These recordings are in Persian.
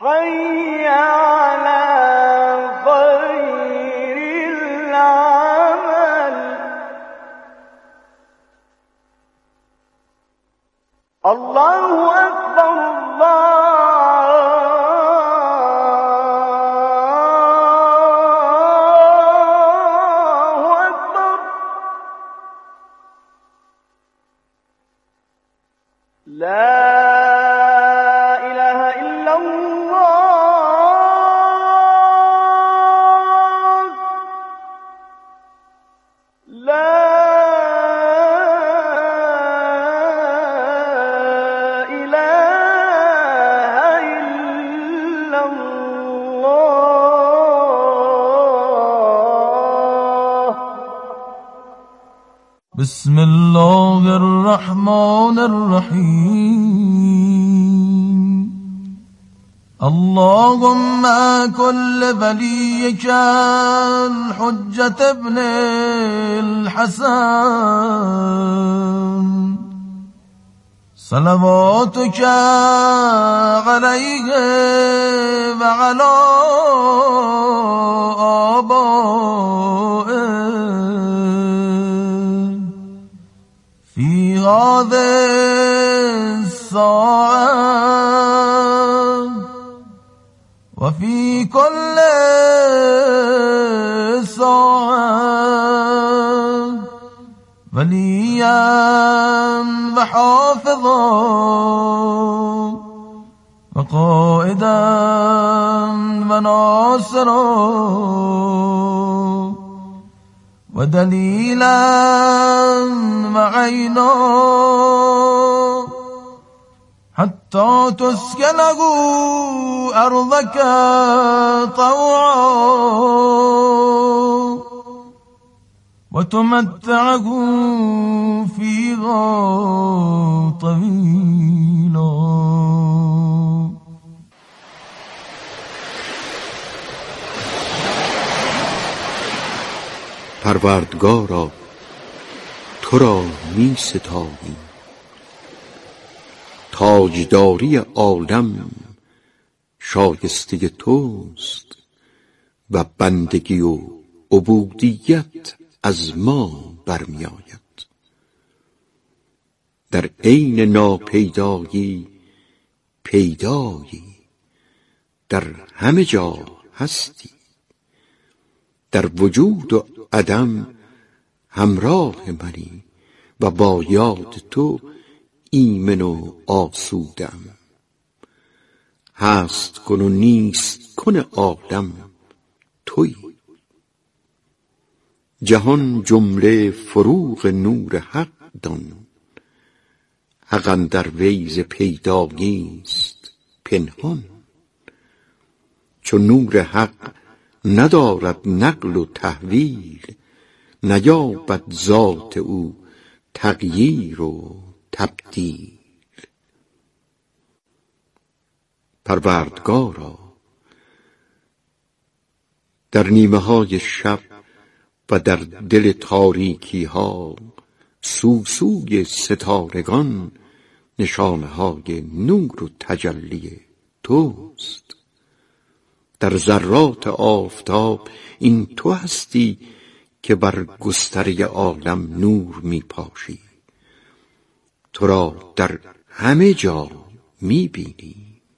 حي على خير العمل الله أكبر الله أكبر لا إله إلا الله لا إله إلا الله بسم الله الرحمن الرحيم اللهم كل وليك الحجة ابن الحسن صلواتك عليه وعلى آبائه في هذه الساعة وفي كل ساعة وليا وحافظا وقائدا وناصرا ودليلا وعينا حتى تسكنه أرضك طوعا وتمتعه فيها طويلا. پروردگارا تو را می ستاییم، تاجداری عالم شایسته توست و بندگی و عبودیت از ما برمی آید. در عین ناپیدایی پیدایی، در همه جا هستی، در وجود و عدم همراه منی و با یاد تو ایمن و آسودم. هست کن و نیست کن عالم تویی. جهان جمله فروغ نور حق دان، حق اندر وی ز پیدایی است پنهان. چون نور حق ندارد نقل و تحویل، نیابد ذات او تغییر و تبدیل. پروردگارا در نیمه های شب و در دل تاریکی ها سوسوی ستارگان نشانه های نور و تجلی توست. در ذرات آفتاب این تو هستی که بر گستره عالم نور می پاشی. تو را در همه جا می بینی.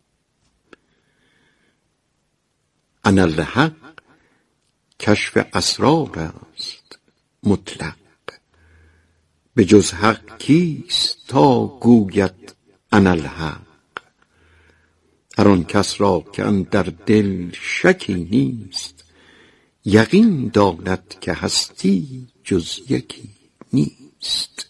اناالحق کشف اسرار است مطلق، به جز حق کیست تا گوید اناالحق. هر آن کس را که اندر دل شکی نیست، یقین داند که هستی جز یکی نیست.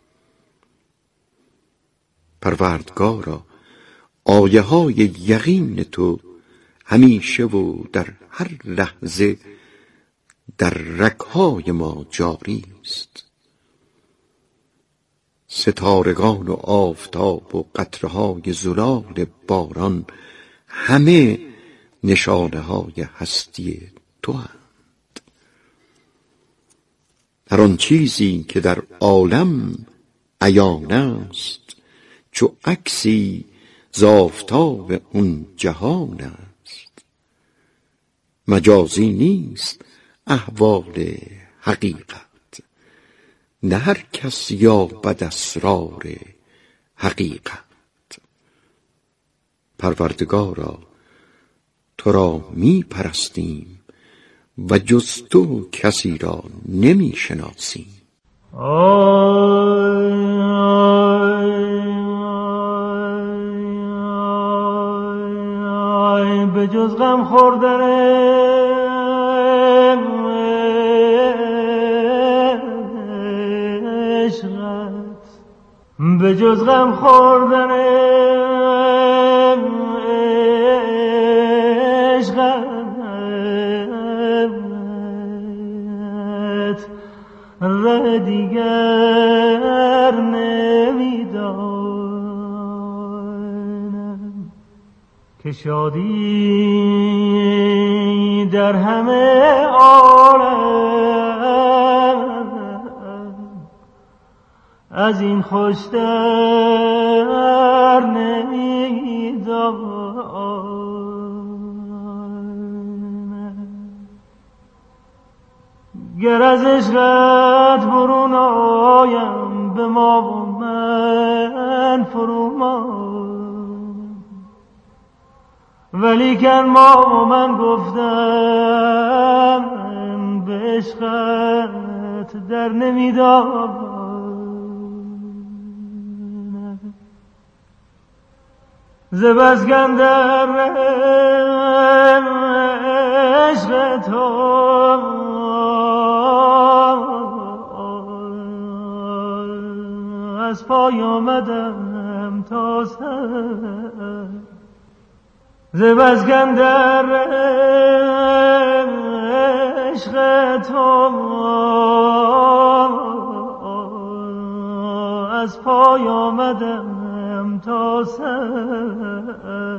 پروردگارا آیه های یقین تو همیشه و در هر لحظه در رگ‌های ما جاری است. ستارگان و آفتاب و قطره‌های زلال باران همه نشانه‌های هستی تو اند. هر آن چیزی که در عالم عیان است چو عکسی ز آفتاب اون جهان است. مجازی نیست احوال حقیقت، نه هر کس یابد اسرار حقیقت. پروردگارا تو را می پرستیم و جز تو کسی را نمی شناسیم. به جز غم خوردن عشقت، به جز غم خوردن عشقت ره دیگر نمیدانم که شادی در همه عالم از این خوشتر نمیدانم. گر از عشقت برون آیم به ما و من فرومان، ولیکن ما و من گفتم به عشقت در نمیدانم. ز بس کاندر عشق تو از پای آمدم تا سر، ز بس کاندر عشق تو از پای آمدم تا سر.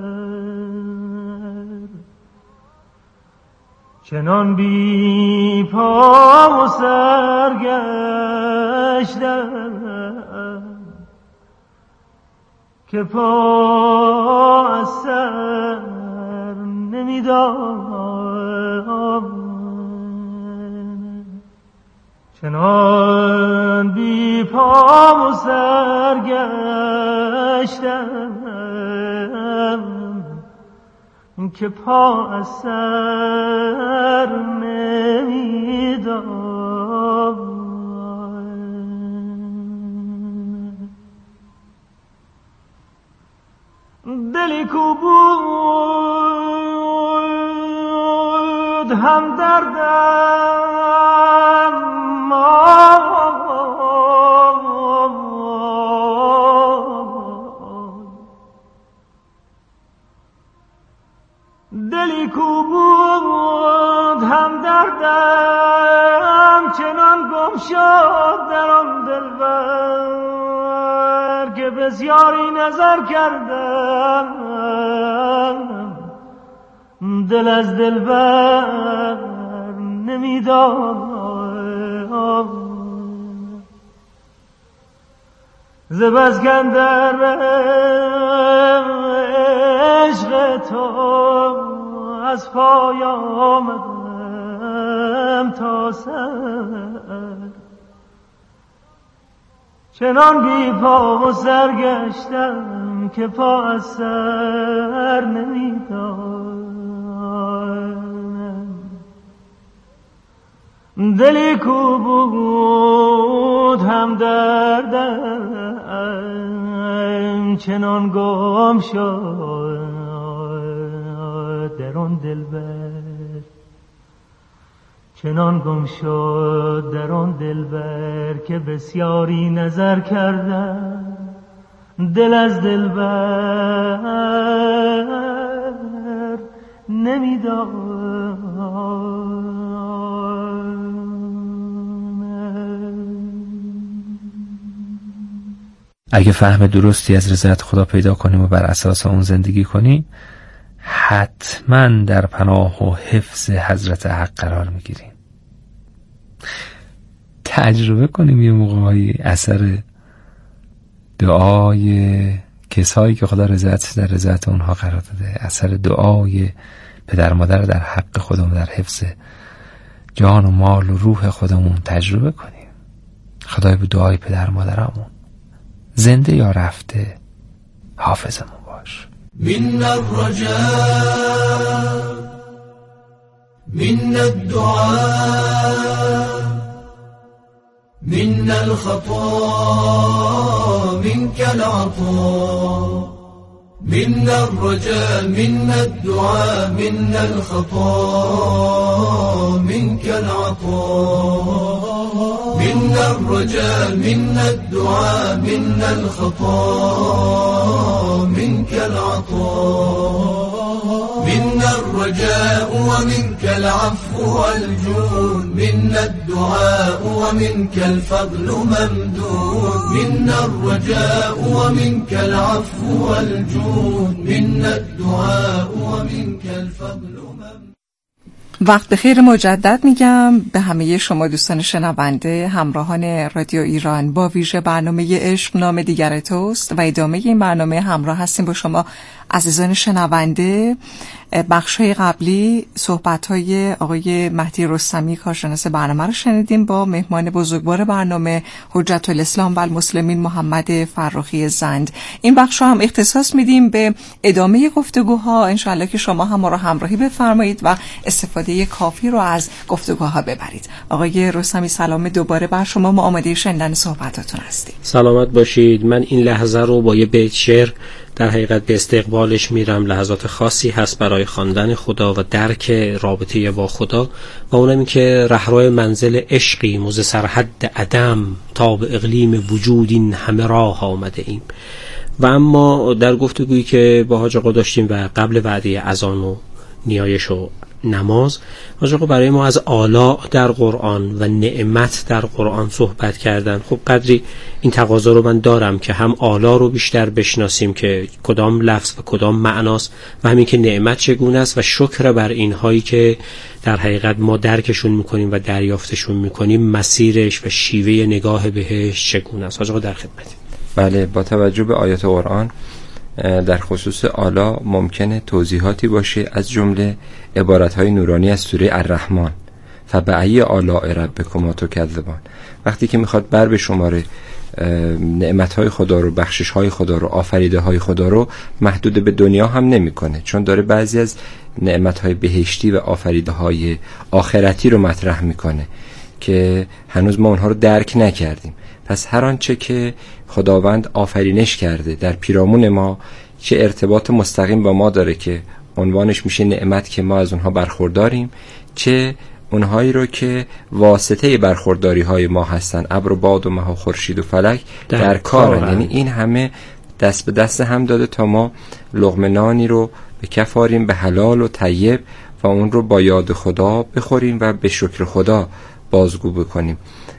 چنان بی پا و سر گشتم که پا از سر نمیدانم. چنان بی پا و سر گشتم که پا از سر نمیدانم. دلی کو بود هم دردم دلی کو بود هم دردم چنان گم شد در آن دلبر که بسیاری نظر کردم دل از دلبر نمیدانم. ز بس کاندر عشق تو از پای آمدم تا سر، چنان بی پا و سر گشتم که پا از سر نمیدانم. دلی کو بود هم دردم چنان گم شد در آن دلبر، چنان گم شد در آن دلبر که بسیاری نظر کردم دل از دلبر نمیدانم. اگه فهم درستی از رضایت خدا پیدا کنیم و بر اساس اون زندگی کنیم، حتما در پناه و حفظ حضرت حق قرار میگیریم. تجربه کنیم یه موقعی اثر دعای کسایی که خدا رضایتش در رضایت اونها قرار داده، اثر دعای پدر مادر در حق خودمون، در حفظ جان و مال و روح خودمون تجربه کنیم. خدای به دعای پدر مادرامون زنده یا رفته حافظمون باش. من الرجاء من الدعاء من الخطا منك العطاء من الرجاء من الدعاء من الخطا منك العطاء من الرجاء من الدعاء من الخطا منك العطاء من الرجاء ومنك العفو والجود من الدعاء ومنك الفضل ممدود من الرجاء ومنك العفو والجود من الدعاء ومنك الفضل ممدود. وقت بخیر مجدد میگم به همه شما دوستان شنونده، همراهان رادیو ایران. با ویژه برنامه عشق نام دیگر توست و ادامه این برنامه همراه هستیم با شما عزیزان شنونده. بخش‌های قبلی صحبت‌های آقای مهدی رستمی کارشناس برنامه رو شنیدیم با مهمان بزرگوار برنامه حجت الاسلام و المسلمین محمد فرخی زند. این بخش هم اختصاص میدیم به ادامه گفتگوها، انشالله که شما هم ما رو همراهی بفرمایید و استفاده کافی رو از گفتگوها ببرید. آقای رستمی سلام دوباره بر شما، ما آماده شنیدن صحبتاتون هستیم. سلامت باشید. من این لحظه رو با یه بیت شعر در حقیقت به استقبالش میرم. لحظات خاصی هست برای خواندن خدا و درک رابطه با خدا و اونم این که رهرو منزل عشقی موز سرحد عدم تا به اقلیم وجود این همه راه آمده ایم. و اما در گفتگویی که با حاج آقا داشتیم و قبل وعده اذان و نیایش و نماز، حاج آقا برای ما از آلاء در قرآن و نعمت در قرآن صحبت کردن. خب قدری این تقاضا رو من دارم که هم آلاء رو بیشتر بشناسیم که کدام لفظ و کدام معناست و همین که نعمت چگونه است و شکر بر اینهایی که در حقیقت ما درکشون میکنیم و دریافتشون میکنیم مسیرش و شیوه نگاه بهش چگونه است. حاج آقا در خدمتیم. بله، با توجه به آیات قرآن در خصوص آلا ممکنه توضیحاتی باشه، از جمله عبارت‌های نورانی از سوره الرحمن فبأی آلاء ربکما تکذبان. وقتی که میخواد بر به شماره نعمت‌های خدا رو، بخشش‌های خدا رو، آفریده‌های خدا رو محدود به دنیا هم نمی‌کنه، چون داره بعضی از نعمت‌های بهشتی و آفریده‌های آخرتی رو مطرح می‌کنه که هنوز ما اونها رو درک نکردیم. پس هر آنچه که خداوند آفرینش کرده در پیرامون ما، چه ارتباط مستقیم با ما داره که عنوانش میشه نعمت که ما از اونها برخورداریم، چه اونهایی رو که واسطه برخورداری های ما هستن، ابر و باد و مه و خورشید و فلک در کارن. یعنی این همه دست به دست هم داده تا ما لقمه نانی رو به کف آریم به حلال و طیب و اون رو با یاد خدا بخوریم و به شکر خدا بازگو بکنیم.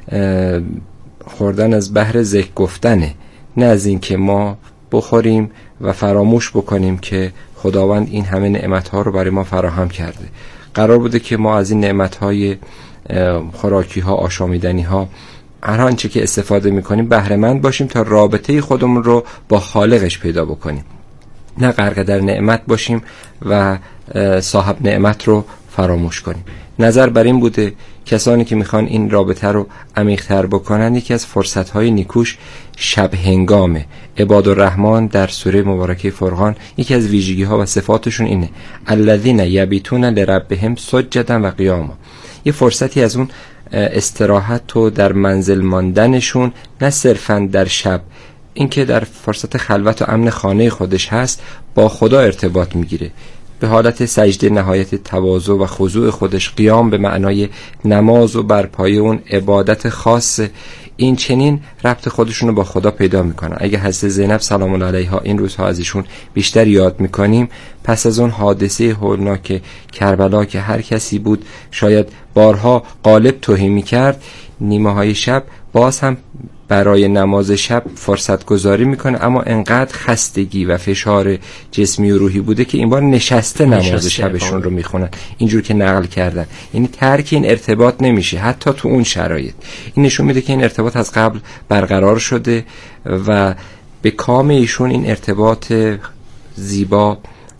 خوردن از بحر ذکر گفتنه، نه از این که ما بخوریم و فراموش بکنیم که خداوند این همه نعمت‌ها رو برای ما فراهم کرده. قرار بوده که ما از این نعمت‌های خوراکی‌ها، آشامیدنی‌ها، هر آنچه که استفاده می‌کنیم بهره مند باشیم تا رابطه خودمون رو با خالقش پیدا بکنیم، نه غرق در نعمت باشیم و صاحب نعمت رو فراموش کنیم. نظر بر این بوده کسانی که میخوان این رابطه رو عمیق‌تر بکنن، یکی از فرصت‌های نیکوش شب هنگامه. عباد الرحمن در سوره مبارکه فرقان یکی از ویژگی‌ها و صفاتشون اینه الذین یبیتون لربهم سجدا و قیاما. یه فرصتی از اون استراحت و در منزل ماندنشون، نه صرفاً در شب، این که در فرصت خلوت و امن خانه خودش هست با خدا ارتباط میگیره، به حالت سجده نهایت تواضع و خضوع خودش، قیام به معنای نماز و برپای اون عبادت خاص، این چنین ربط خودشون رو با خدا پیدا میکنن. اگه حضرت زینب سلام الله علیها این روزها از ایشون بیشتر یاد میکنیم، پس از اون حادثه هولناک کربلا که هر کسی بود شاید بارها غالب توهین میکرد، نیمه های شب باز هم برای نماز شب فرصت گذاری میکنه، اما انقدر خستگی و فشار جسمی و روحی بوده که این بار نشسته نماز شبشون رو میخونن، اینجور که نقل کردن. یعنی ترک این ارتباط نمیشه حتی تو اون شرایط. این نشون میده که این ارتباط از قبل برقرار شده و به کام ایشون این ارتباط زیبا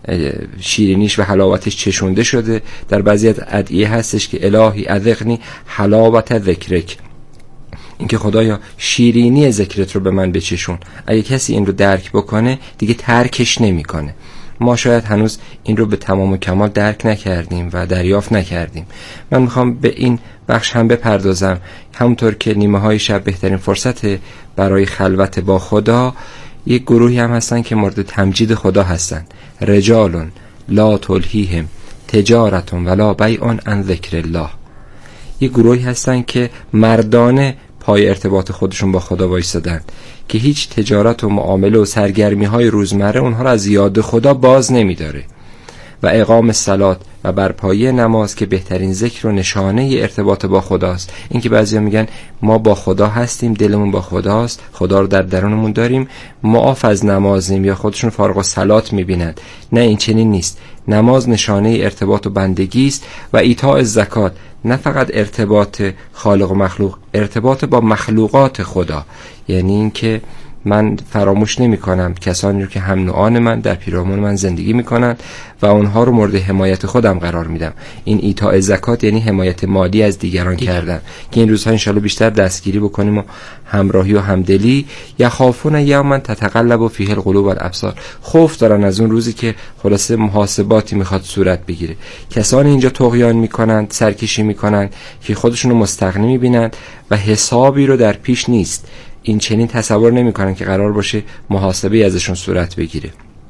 شیرینیش و حلاوتش چشونده شده. در بعضی از ادعیه هستش که الهی اذقنی حلاوت ذکرک، اینکه خدایا شیرینی ذکرت رو به من بچشون. اگه کسی این رو درک بکنه دیگه ترکش نمیکنه. ما شاید هنوز این رو به تمام و کمال درک نکردیم و دریافت نکردیم. من میخوام به این بخش هم بپردازم. همونطور که نیمه های شب بهترین فرصت برای خلوت با خدا، یک گروهی هم هستن که مورد تمجید خدا هستن. رجال لا تلهیهم تجارت ولا بیع عن ذکر الله. یک گروهی هستن که مردانه پای ارتباط خودشون با خدا وایسادن که هیچ تجارت و معامله و سرگرمی های روزمره اونها را از یاد خدا باز نمیداره. و اقام الصلات و برپایی نماز که بهترین ذکر و نشانه ارتباط با خداست. این که بعضیا میگن ما با خدا هستیم، دلمون با خداست، خدا رو در درونمون داریم، معاف از نمازیم، یا خودشون فارغ الصلات میبینند. نه، این چنین نیست. نماز نشانه ارتباط و بندگی است و ایتاء زکات نه فقط ارتباط خالق و مخلوق، ارتباط با مخلوقات خدا. یعنی این که من فراموش نمی کنم کسانی رو که هم نوعان من در پیرامون من زندگی می کنند و اونها رو مورد حمایت خودم قرار میدم. این ایتاء زکات یعنی حمایت مالی از دیگران کردن که این روزها انشالله بیشتر دستگیری بکنیم و همراهی و همدلی. یخافون یوما تتقلب فیه القلوب والابصار، خوف دارن از اون روزی که خلاصه محاسباتی میخواد صورت بگیره. کسانی اینجا طغیان میکنند، سرکشی میکنند که خودشون رو مستغنی میبینند و حسابی رو در پیش نیست. این چنین تصور نمیکنن که قرار باشه محاسبه ازشون صورت بگیره.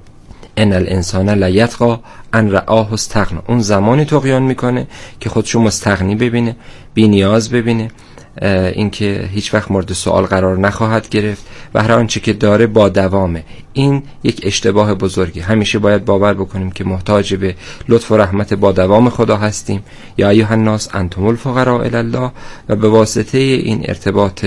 ان الانسان لیطغی ان رآه استغنى، اون زمانی طغیان میکنه که خودشو مستغنی ببینه، بی نیاز ببینه، اینکه هیچ وقت مورد سوال قرار نخواهد گرفت و هر آنچه که داره با دوامه. این یک اشتباه بزرگی. همیشه باید باور بکنیم که محتاج به لطف و رحمت با دوام خدا هستیم. یا ایها الناس انتم الفقراء الی الله، و به واسطه این ارتباط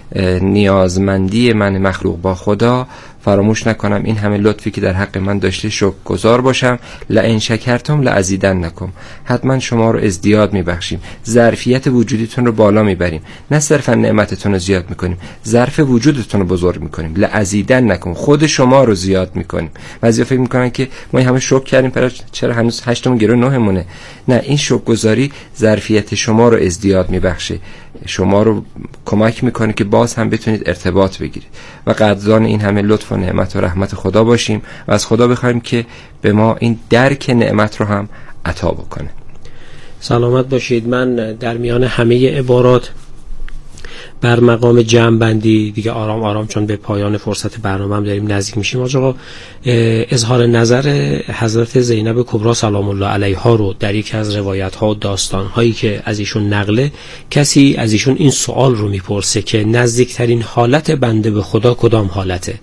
نیازمندی من مخلوق با خدا فراموش نکنم این همه لطفی که در حق من داشته شکرگزار باشم. لئن شکرتم لازیدنکم، حتما شما رو ازدیاد میبخشیم، ظرفیت وجودیتون رو بالا میبریم، نه صرفا نعمتتون رو زیاد میکنیم، ظرف وجودتون رو بزرگ میکنیم. لازیدنکم، خود شما رو زیاد میکنیم. بعضیا فکر میکنن که ما همه شکر کردیم چرا هنوز 8 گرو 9 مونه. نه، این شکرگزاری ظرفیت شما رو ازدیاد میبخشه، شما رو کمک میکنه که باز هم بتونید ارتباط بگیرید و قدردان این همه لطف و نعمت و رحمت خدا باشیم و از خدا بخوایم که به ما این درک نعمت رو هم عطا بکنه. سلامت باشید. من در میان همه عبارات بر مقام جمع بندی دیگه آرام آرام، چون به پایان فرصت برنامه هم داریم نزدیک میشیم، آقا اظهار نظر حضرت زینب کبری سلام الله علیها رو در یک از روایت ها و داستان هایی که از ایشون نقله، کسی از ایشون این سوال رو میپرسه که نزدیکترین حالت بنده به خدا کدام حالته؟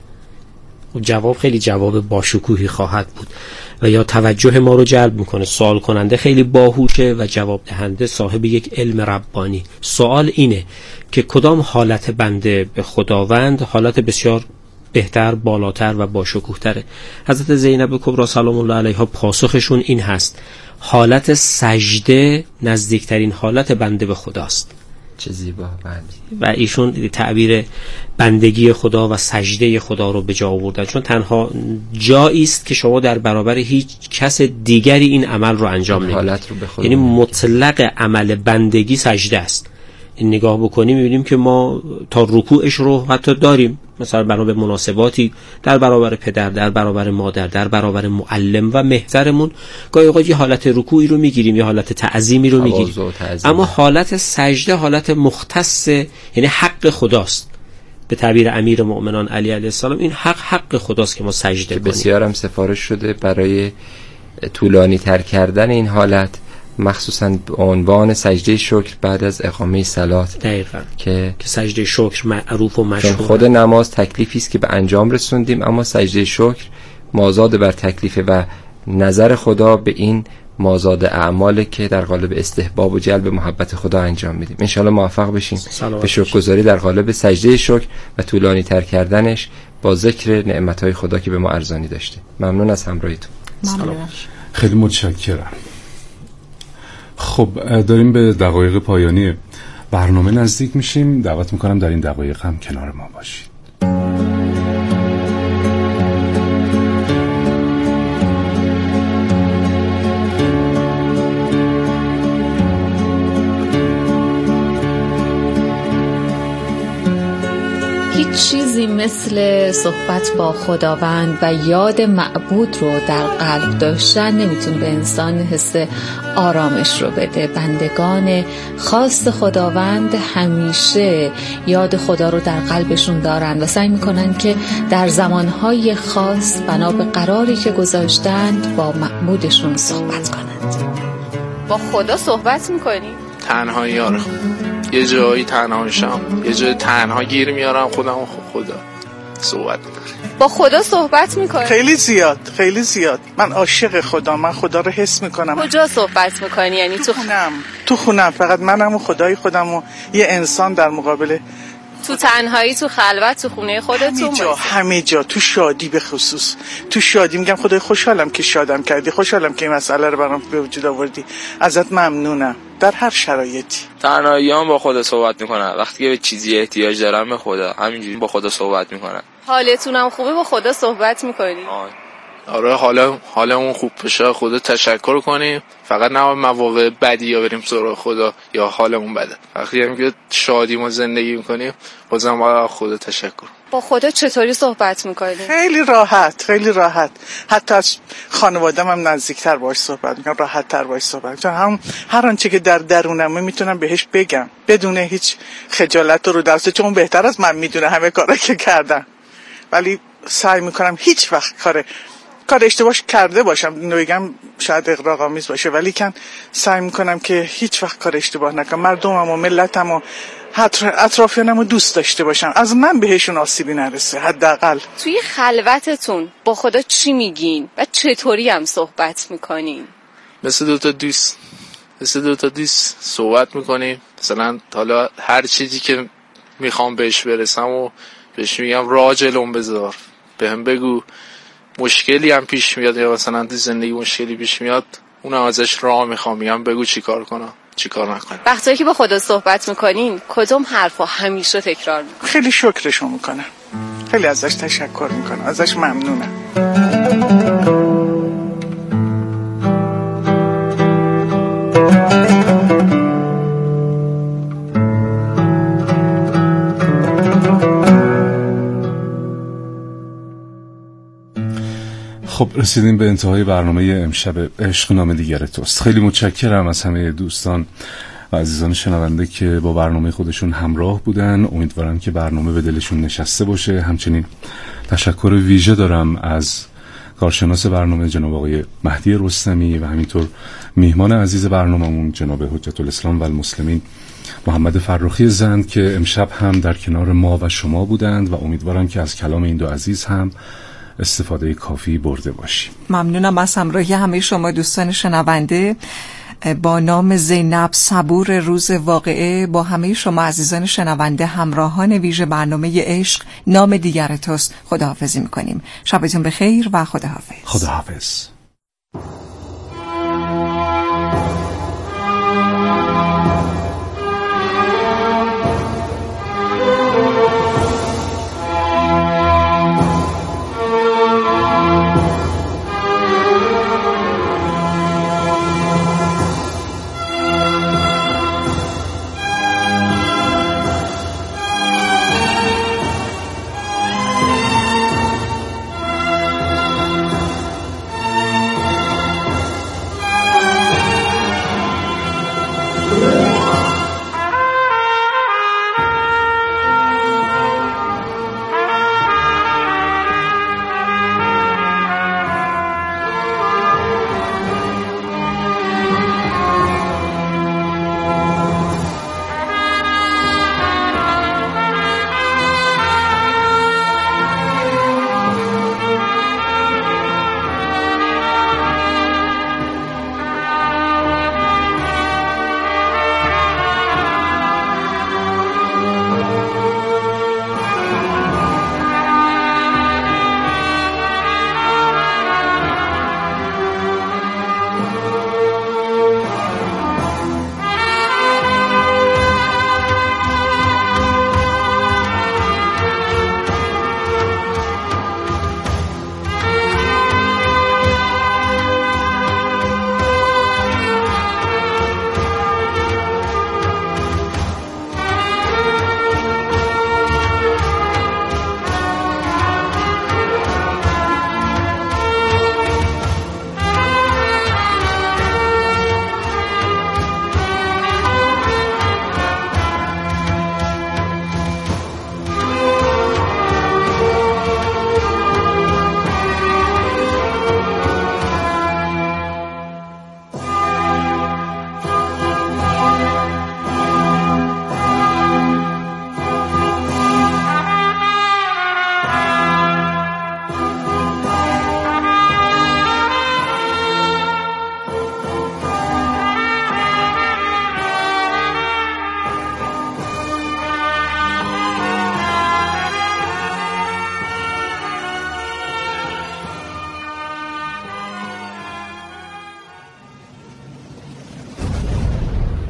و جواب خیلی جواب باشکوهی خواهد بود و یا توجه ما رو جلب میکنه. سوال کننده خیلی باهوشه و جواب دهنده صاحب یک علم ربانی. سوال اینه که کدام حالت بنده به خداوند حالت بسیار بهتر، بالاتر و باشکوه‌تره؟ حضرت زینب کبری سلام الله علیها پاسخشون این هست: حالت سجده نزدیکترین حالت بنده به خداست. چه زیبا. و ایشون تعبیر بندگی خدا و سجده خدا رو به جا آوردن، چون تنها جایی است که شما در برابر هیچ کس دیگری این عمل رو انجام نمیدید. یعنی مطلق عمل بندگی سجده است. این نگاه بکنیم می‌بینیم که ما تا رکوعش رو حتی داریم، مثلا برای مناسباتی در برابر پدر، در برابر مادر، در برابر معلم و محضرمون گاهی اوقات یه حالت رکوعی رو میگیریم، یه حالت تعظیمی رو میگیریم، اما حالت سجده حالت مختص، یعنی حق خداست. به تعبیر امیر مؤمنان علی علیه السلام این حق خداست که ما سجده کنیم. بسیار هم سفارش شده برای طولانی تر کردن این حالت، مخصوصا عنوان سجده شکر بعد از اقامه صلات. دقیقاً که سجده شکر معروف و مشهور. چون خود نماز تکلیفی است که به انجام رسوندیم، اما سجده شکر مازاد بر تکلیف و نظر خدا به این مازاد اعماله که در قالب استحباب و جلب محبت خدا انجام میدیم. ان شاءالله موفق بشیم به شکرگزاری در قالب سجده شکر و طولانی تر کردنش با ذکر نعمت‌های خدا که به ما ارزانی داشته. ممنون از همراهیتون. خیلی متشکرم. خب داریم به دقایق پایانی برنامه نزدیک میشیم. دعوت میکنم در این دقایق هم کنار ما باشید. مثل صحبت با خداوند و یاد معبود رو در قلب داشتن نمیتونه به انسان حس آرامش رو بده. بندگان خاص خداوند همیشه یاد خدا رو در قلبشون دارن و سعی میکنن که در زمانهای خاص بنا به قراری که گذاشتند با معبودشون صحبت کنند. با خدا صحبت میکنی؟ تنهایی آره، یه جایی تنها میشم، یه جایی تنها گیر میارم خودم، خدا صحبت میکنم. با خدا صحبت میکنی؟ خیلی زیاد. من عاشق خدا، من خدا رو حس میکنم. کجا صحبت میکنی؟ یعنی تو خونم فقط منم و خدای خودم و یه انسان در مقابل. تو تنهایی، تو خلوت، تو خونه خودتون؟ همه جا، تو شادی به خصوص. تو شادی میگم خدای خوشحالم که شادم کردی، خوشحالم که این مسئله رو برام به وجود آوردی، ازت ممنونم در هر شرایطی. تنهایی هم با خدا صحبت میکنم، وقتی که به چیزی احتیاج دارم به خدا همینجوری با خدا صحبت میکنم. حالتونم خوبه با خدا صحبت میکنی؟ آره، حالمون خوب بشه خدا تشکر کنیم، فقط نه مواقع بدی یا بریم سراغ خدا یا حالمون بده. وقتی هم که شادی ما زندگی میکنیم بازم باید خدا تشکر. با خدا چطوری صحبت میکنی؟ خیلی راحت. حتی از خانواده‌م هم نزدیکتر باهاش صحبت میکنم، راحت‌تر باهاش صحبت میکنم. هم هر آنچه که در درونم میتونم بهش بگم بدون هیچ خجالت رو درسته، چون بهتر از من میدونه همه کارا که کردم، ولی سعی میکنم هیچ وقت کار اشتباه کرده باشم، نمیگم شاید اغراق‌آمیز باشه، ولی سعی میکنم که هیچ وقت کار اشتباه نکنم، مردمم و ملتم و اطرافیانم رو دوست داشته باشم، از من بهشون آسیبی نرسه حداقل. توی خلوتتون با خدا چی میگین و چطوری هم صحبت میکنین؟ مثل دو تا دوست صحبت میکنیم. مثلا حالا هر چیزی که میخوام بهش برسم و بهش میگم راه جلوم بذار، بهم بگو. مشکلی هم پیش میاد یا مثلا تو زندگی مشکلی پیش میاد، اونم ازش راه میخوام، میگم بگو چی کار کنم چی کار نکنم. وقتی که با خدا صحبت میکنین کدوم حرفا همیشه تکرار میکنین؟ خیلی شکرشو میکنم، خیلی ازش تشکر میکنم، ازش ممنونم. خب رسیدیم به انتهای برنامه امشب عشق نام دیگر توست. خیلی متشکرم از همه دوستان و عزیزان شنونده که با برنامه خودشون همراه بودن. امیدوارم که برنامه به دلشون نشسته باشه. همچنین تشکر ویژه دارم از کارشناس برنامه جناب آقای مهدی رستمی و همینطور میهمان عزیز برنامه‌مون جناب حجت الاسلام و المسلمین محمد فرخی زند که امشب هم در کنار ما و شما بودند و امیدوارم که از کلام این دو عزیز هم استفاده کافی برده باشیم. ممنونم از همراهی همه شما دوستان شنونده. با نام زینب صبور روز واقعه با همه شما عزیزان شنونده همراهان ویژه برنامه عشق نام دیگر توست خداحافظی میکنیم. شبتون بخیر و خداحافظ. خداحافظ.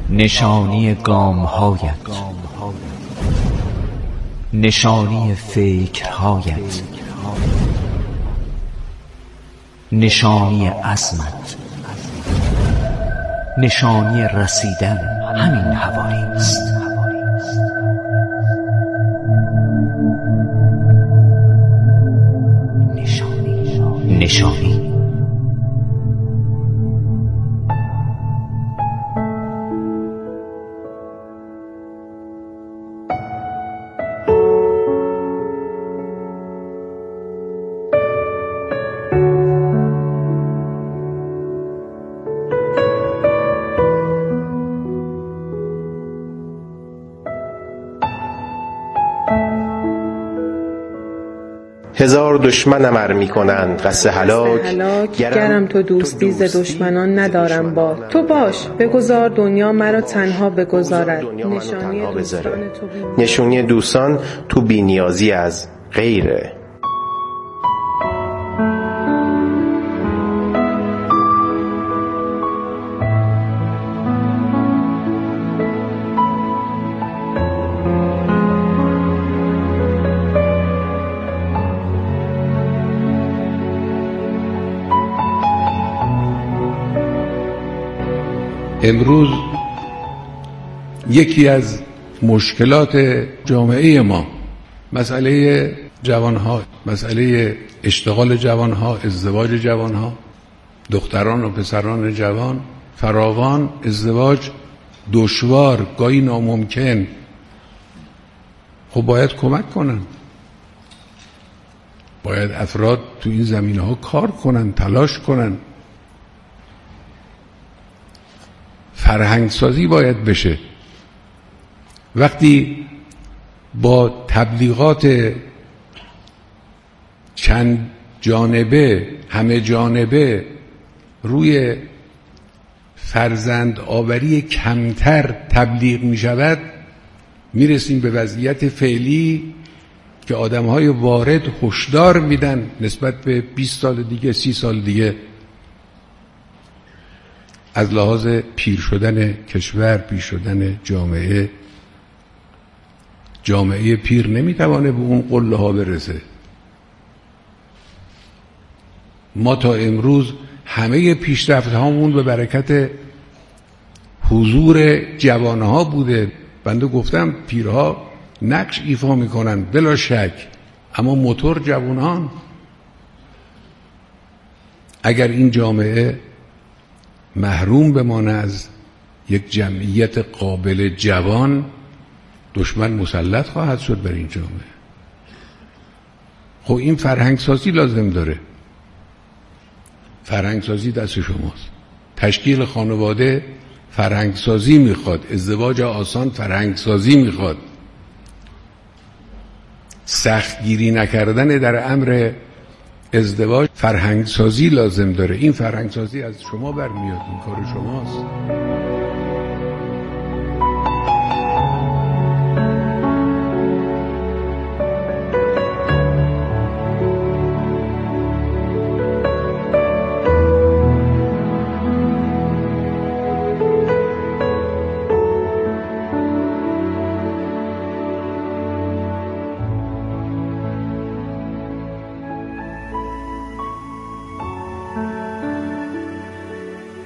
نشانی گام‌هایت، نشانی فکرهایت، نشانی عزمت، نشانی رسیدن همین حوالی است. نشانی هزار دشمنم ار میکنند قصد هلاک، گرم تو دوستی ز دشمنان ندارم با تو باش، بگذار دنیا مرا تنها بگذارد. نشونی دوستان تو بی‌نیازی از غیره. امروز یکی از مشکلات جامعه ما مسئله جوانها، مسئله اشتغال جوانها، ازدواج جوانها، دختران و پسران جوان فراوان، ازدواج دشوار، گاهی ناممکن. خب باید کمک کنن، باید افراد تو این زمینه ها کار کنن، تلاش کنن. فرهنگ سازی باید بشه. وقتی با تبلیغات چند جانبه، همه جانبه روی فرزند آوری کمتر تبلیغ می شود، می رسیم به وضعیت فعلی که آدم‌های وارد هشدار میدن نسبت به 20 سال دیگه، 30 سال دیگه از لحاظ پیر شدن کشور، پیر شدن جامعه. جامعه پیر نمیتوانه به اون قله ها برسه. ما تا امروز همه پیشرفت هامون به برکت حضور جوانها بوده. بنده گفتم پیرها نقش ایفا میکنن بلا شک، اما موتور جوانان. اگر این جامعه محروم بمانه از یک جمعیت قابل جوان، دشمن مسلط خواهد شد بر این جامعه. خب این فرهنگ سازی لازم داره. فرهنگ سازی دست شماست. تشکیل خانواده فرهنگ سازی میخواد. ازدواج آسان فرهنگ سازی میخواد. سختگیری نکردن در امر ازدواج فرهنگ سازی لازم داره. این فرهنگ سازی از شما برمیاد، این کار شماست.